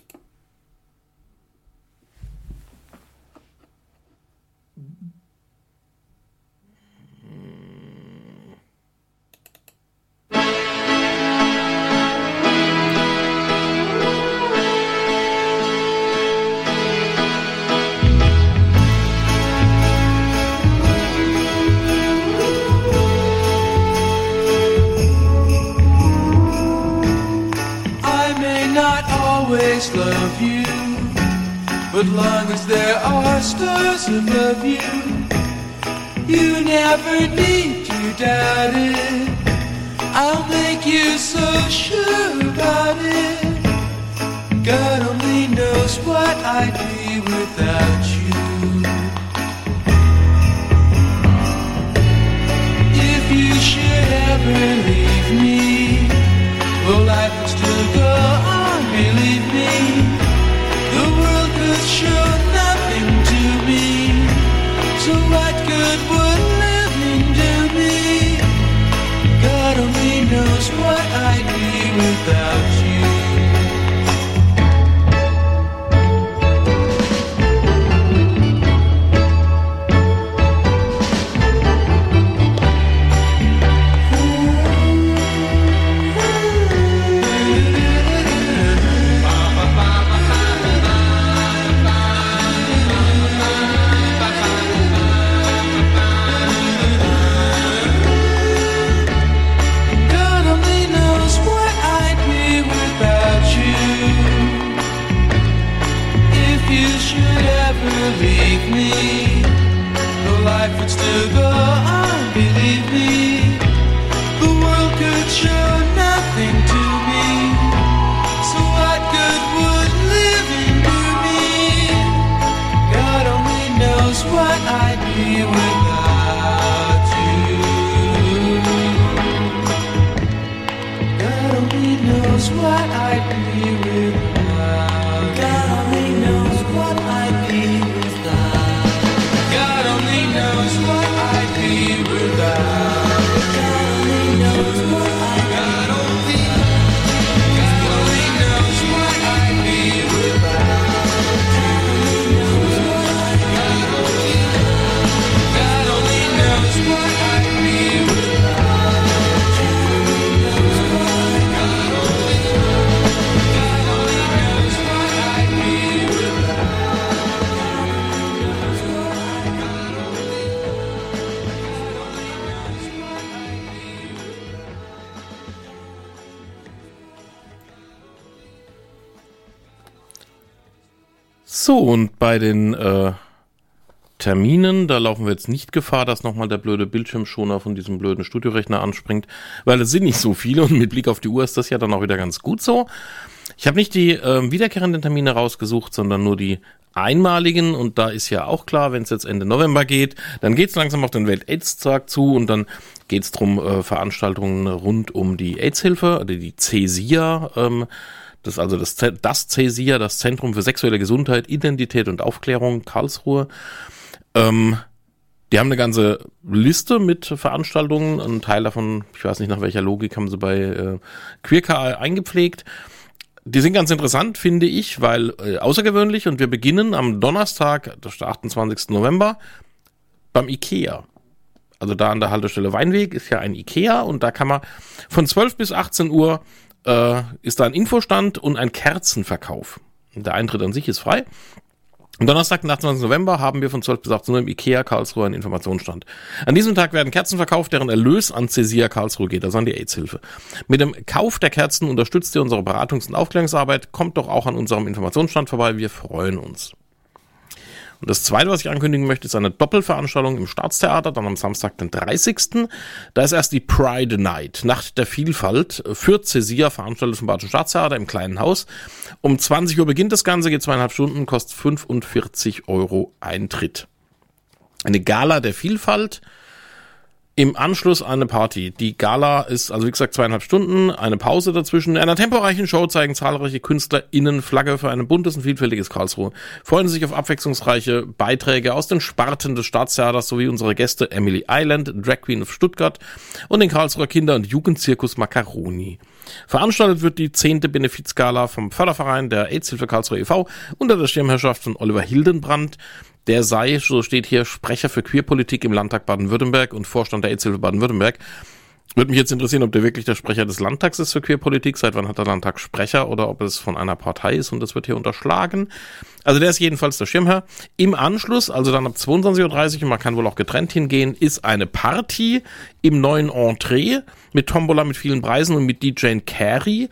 Always love you, but long as there are stars above you, you never need to doubt it. I'll make you so sure about it. God only knows what I'd be without you. If you should ever leave me, well, life will still go on. me, the life would still go on, believe me. The world could show nothing to me. So what good would living do me? God only knows what I'd be without you. God only knows what I'd be without. God only knows what I'd be without. God only knows what I'd be without. God only knows what I'd be. God only knows what I'd be without. God only knows what I'd be without. So, und bei den Terminen, da laufen wir jetzt nicht Gefahr, dass nochmal der blöde Bildschirmschoner von diesem blöden Studiorechner anspringt, weil es sind nicht so viele und mit Blick auf die Uhr ist das ja dann auch wieder ganz gut so. Ich habe nicht die wiederkehrenden Termine rausgesucht, sondern nur die einmaligen, und da ist ja auch klar, wenn es jetzt Ende November geht, dann geht es langsam auf den Welt-AIDS-Tag zu und dann geht es darum, Veranstaltungen rund um die AIDS-Hilfe, oder die CESIA, das CESIA, das Zentrum für sexuelle Gesundheit, Identität und Aufklärung, Karlsruhe. Die haben eine ganze Liste mit Veranstaltungen. Ein Teil davon, ich weiß nicht nach welcher Logik, haben sie bei QueerKA eingepflegt. Die sind ganz interessant, finde ich, weil außergewöhnlich, und wir beginnen am Donnerstag, das ist der 28. November, beim IKEA. Also da an der Haltestelle Weinweg ist ja ein IKEA und da kann man von 12 bis 18 Uhr ist da ein Infostand und ein Kerzenverkauf. Der Eintritt an sich ist frei. Am Donnerstag, den 28. November, haben wir von 12 bis 18 Uhr im IKEA Karlsruhe einen Informationsstand. An diesem Tag werden Kerzen verkauft, deren Erlös an CESIA Karlsruhe geht, also an die AIDS-Hilfe. Mit dem Kauf der Kerzen unterstützt ihr unsere Beratungs- und Aufklärungsarbeit. Kommt doch auch an unserem Informationsstand vorbei, wir freuen uns. Und das Zweite, was ich ankündigen möchte, ist eine Doppelveranstaltung im Staatstheater, dann am Samstag, den 30. Da ist erst die Pride Night, Nacht der Vielfalt, für CESIA, veranstaltet vom Badischen Staatstheater im kleinen Haus. Um 20 Uhr beginnt das Ganze, geht 2,5 Stunden, kostet 45 € Eintritt. Eine Gala der Vielfalt, im Anschluss eine Party. Die Gala ist, also wie gesagt, 2,5 Stunden, eine Pause dazwischen. In einer temporeichen Show zeigen zahlreiche KünstlerInnen Flagge für ein buntes und vielfältiges Karlsruhe. Freuen sich auf abwechslungsreiche Beiträge aus den Sparten des Staatstheaters sowie unsere Gäste Emily Island, Drag Queen of Stuttgart und den Karlsruher Kinder- und Jugendzirkus Macaroni. Veranstaltet wird die 10. Benefizgala vom Förderverein der AIDS-Hilfe Karlsruhe e.V. unter der Schirmherrschaft von Oliver Hildenbrand. Der sei, so steht hier, Sprecher für Queerpolitik im Landtag Baden-Württemberg und Vorstand der AIDS-Hilfe Baden-Württemberg. Würde mich jetzt interessieren, ob der wirklich der Sprecher des Landtags ist für Queerpolitik. Seit wann hat der Landtag Sprecher oder ob es von einer Partei ist und das wird hier unterschlagen. Also der ist jedenfalls der Schirmherr. Im Anschluss, also dann ab 22:30 Uhr, und man kann wohl auch getrennt hingehen, ist eine Party im neuen Entree mit Tombola, mit vielen Preisen und mit DJ Carey.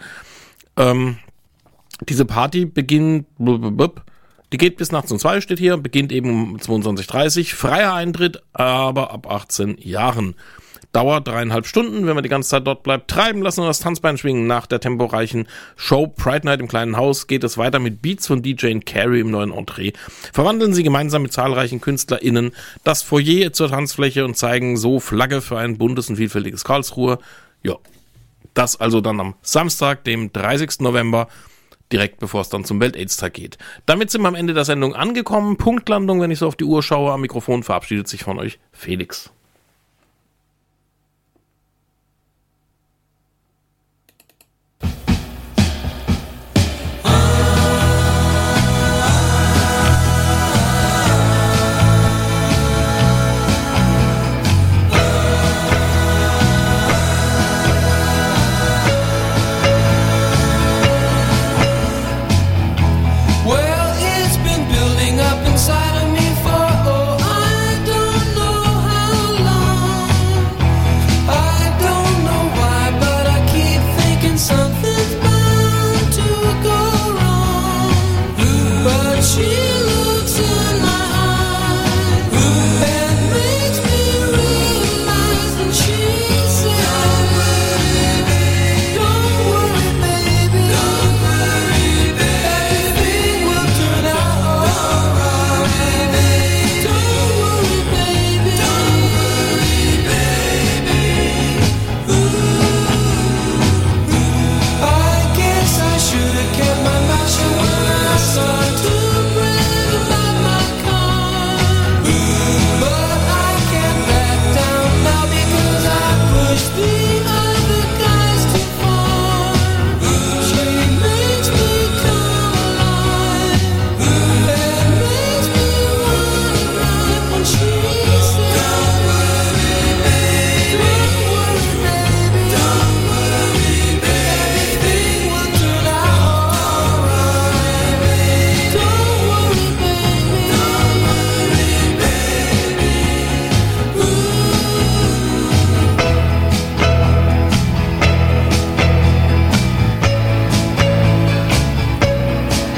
Diese Party beginnt... Die geht bis nachts um 2, steht hier, beginnt eben um 22:30 Uhr. Freier Eintritt, aber ab 18 Jahren. Dauert 3,5 Stunden, wenn man die ganze Zeit dort bleibt. Treiben lassen und das Tanzbein schwingen. Nach der temporeichen Show Pride Night im kleinen Haus geht es weiter mit Beats von DJ Carey im neuen Entree. Verwandeln sie gemeinsam mit zahlreichen KünstlerInnen das Foyer zur Tanzfläche und zeigen so Flagge für ein buntes und vielfältiges Karlsruhe. Ja, das also dann am Samstag, dem 30. November, direkt bevor es dann zum Welt-AIDS-Tag geht. Damit sind wir am Ende der Sendung angekommen. Punktlandung, wenn ich so auf die Uhr schaue. Am Mikrofon verabschiedet sich von euch Felix.